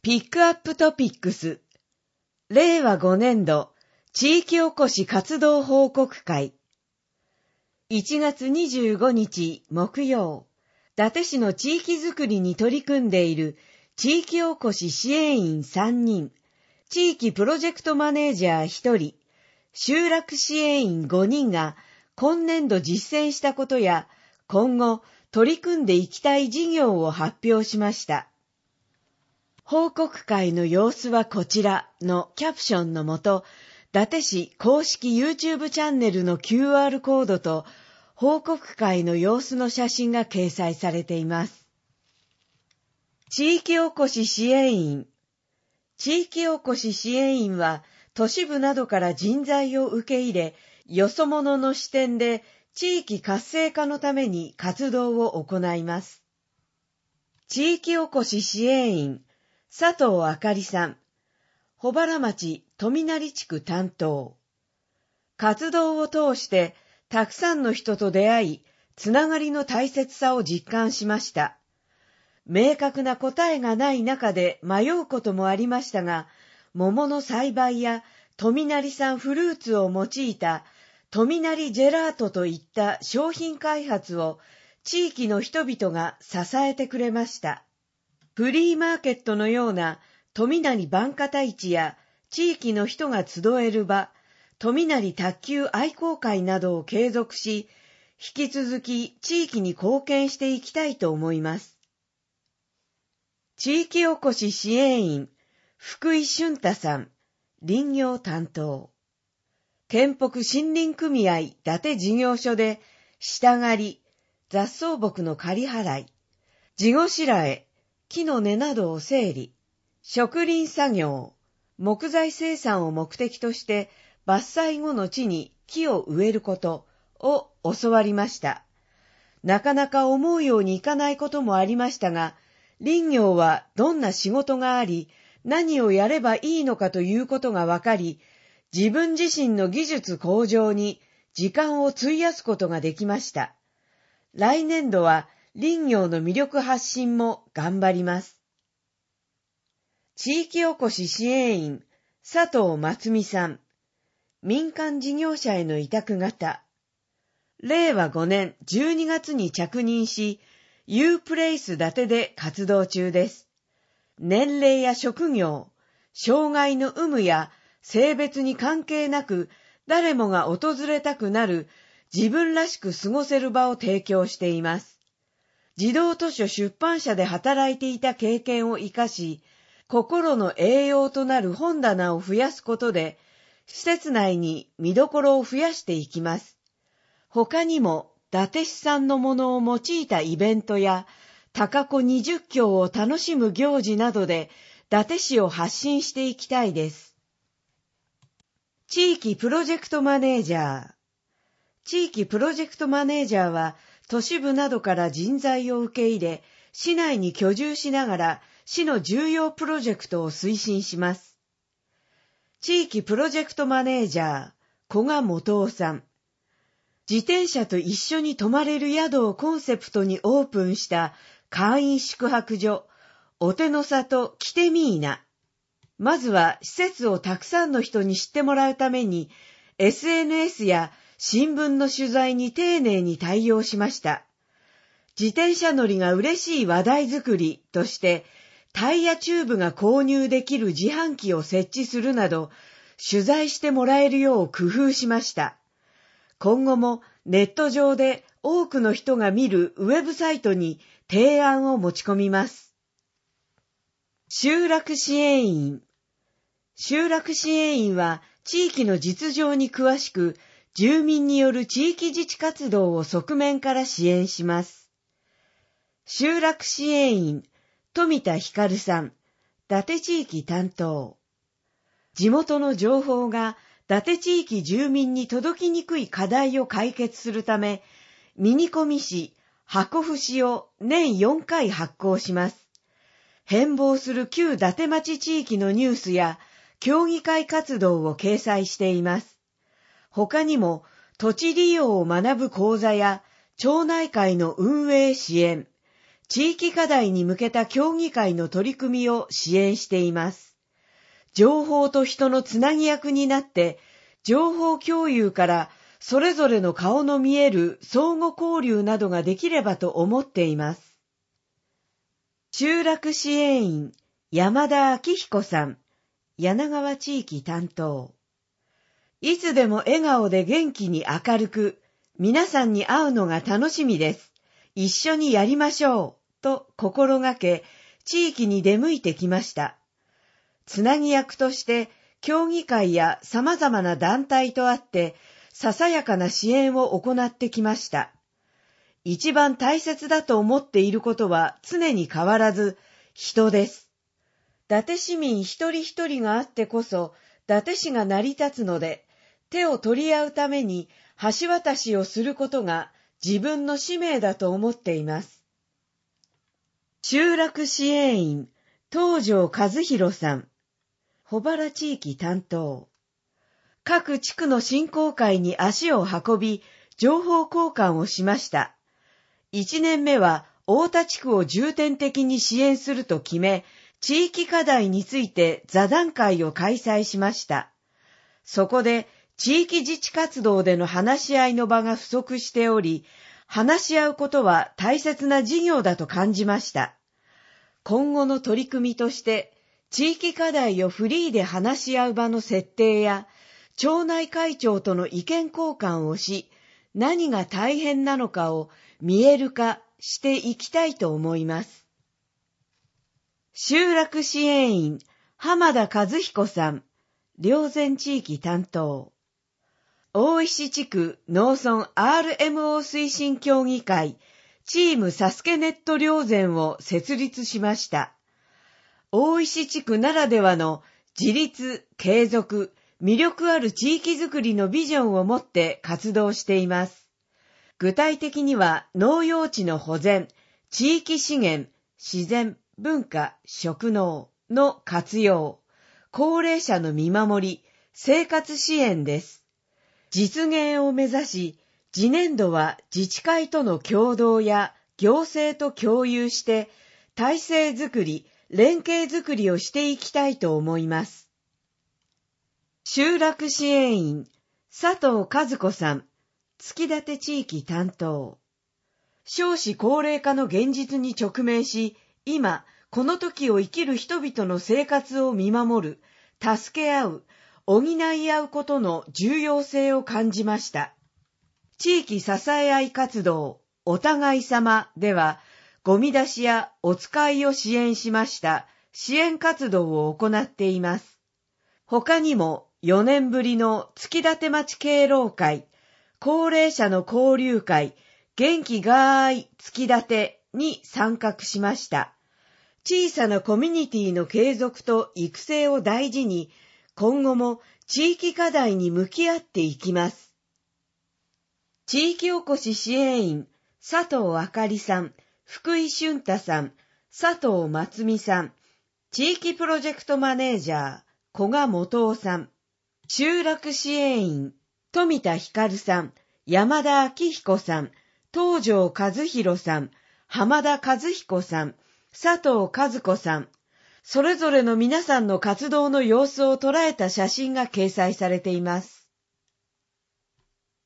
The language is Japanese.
ピックアップトピックス令和5年度地域おこし活動報告会1月25日木曜、伊達市の地域づくりに取り組んでいる地域おこし支援員3人、地域プロジェクトマネージャー1人、集落支援員5人が今年度実践したことや今後取り組んでいきたい事業を発表しました。報告会の様子はこちらのキャプションのもと、伊達市公式 YouTube チャンネルの QR コードと報告会の様子の写真が掲載されています。地域おこし支援員。地域おこし支援員は都市部などから人材を受け入れ、よそ者の視点で地域活性化のために活動を行います。地域おこし支援員佐藤あかりさん、保原町富成地区担当。活動を通してたくさんの人と出会い、つながりの大切さを実感しました。明確な答えがない中で迷うこともありましたが、桃の栽培や富成産フルーツを用いた富成ジェラートといった商品開発を地域の人々が支えてくれました。フリーマーケットのような富成晩方市や地域の人が集える場、富成卓球愛好会などを継続し、引き続き地域に貢献していきたいと思います。地域おこし支援員、福井俊太さん、林業担当。県北森林組合伊達事業所で、下刈り、雑草木の刈り払い、地後白え、木の根などを整理、植林作業、木材生産を目的として伐採後の地に木を植えることを教わりました。なかなか思うようにいかないこともありましたが、林業はどんな仕事があり、何をやればいいのかということがわかり、自分自身の技術向上に時間を費やすことができました。来年度は林業の魅力発信も頑張ります。地域おこし支援員、佐藤松美さん。民間事業者への委託型。令和5年12月に着任し、U プレイス伊達で活動中です。年齢や職業、障害の有無や性別に関係なく、誰もが訪れたくなる自分らしく過ごせる場を提供しています。児童図書出版社で働いていた経験を生かし、心の栄養となる本棚を増やすことで、施設内に見どころを増やしていきます。他にも、伊達市産のものを用いたイベントや、高子20郷を楽しむ行事などで、伊達市を発信していきたいです。地域プロジェクトマネージャー。地域プロジェクトマネージャーは、都市部などから人材を受け入れ、市内に居住しながら、市の重要プロジェクトを推進します。地域プロジェクトマネージャー、古賀元夫さん。自転車と一緒に泊まれる宿をコンセプトにオープンした会員宿泊所、お手の里キテミーナ。まずは施設をたくさんの人に知ってもらうために、SNS や新聞の取材に丁寧に対応しました。自転車乗りが嬉しい話題作りとして、タイヤチューブが購入できる自販機を設置するなど、取材してもらえるよう工夫しました。今後もネット上で多くの人が見るウェブサイトに提案を持ち込みます。集落支援員。集落支援員は地域の実情に詳しく、住民による地域自治活動を側面から支援します。集落支援員、富田光さん、伊達地域担当。地元の情報が伊達地域住民に届きにくい課題を解決するため、ミニコミ誌、箱節を年4回発行します。変貌する旧伊達町地域のニュースや協議会活動を掲載しています。他にも土地利用を学ぶ講座や町内会の運営支援、 地域課題に向けた協議会の取り組みを支援しています。情報と人のつなぎ役になって、情報共有からそれぞれの顔の見える相互交流などができればと思っています。集落支援員、山田明彦さん、柳川地域担当。いつでも笑顔で元気に明るく、皆さんに会うのが楽しみです。一緒にやりましょう、と心がけ、地域に出向いてきました。つなぎ役として、協議会や様々な団体と会って、ささやかな支援を行ってきました。一番大切だと思っていることは常に変わらず、人です。伊達市民一人一人があってこそ、伊達市が成り立つので、手を取り合うために橋渡しをすることが自分の使命だと思っています。集落支援員、東條和弘さん、保原地域担当。各地区の振興会に足を運び、情報交換をしました。1年目は太田地区を重点的に支援すると決め、地域課題について座談会を開催しました。そこで地域自治活動での話し合いの場が不足しており、話し合うことは大切な事業だと感じました。今後の取り組みとして、地域課題をフリーで話し合う場の設定や、町内会長との意見交換をし、何が大変なのかを見える化していきたいと思います。集落支援員、浜田和彦さん、霊山地域担当。大石地区農村 RMO 推進協議会、チームサスケネット霊山を設立しました。大石地区ならではの自立、継続、魅力ある地域づくりのビジョンを持って活動しています。具体的には農用地の保全、地域資源、自然、文化、食農の活用、高齢者の見守り、生活支援です。実現を目指し、次年度は自治会との協働や行政と共有して、体制づくり、連携づくりをしていきたいと思います。集落支援員、佐藤和子さん、月立地域担当。少子高齢化の現実に直面し、今、この時を生きる人々の生活を見守る、助け合う、補い合うことの重要性を感じました。地域支え合い活動、お互い様では、ゴミ出しやお使いを支援しました支援活動を行っています。他にも4年ぶりの月立町敬老会、高齢者の交流会、元気がーい月立に参画しました。小さなコミュニティの継続と育成を大事に、今後も地域課題に向き合っていきます。地域おこし支援員、佐藤あかりさん、福井俊太さん、佐藤松美さん、地域プロジェクトマネージャー、古賀元夫さん、集落支援員、富田光さん、山田明彦さん、東條和弘さん、浜田和彦さん、佐藤和子さん、それぞれの皆さんの活動の様子を捉えた写真が掲載されています。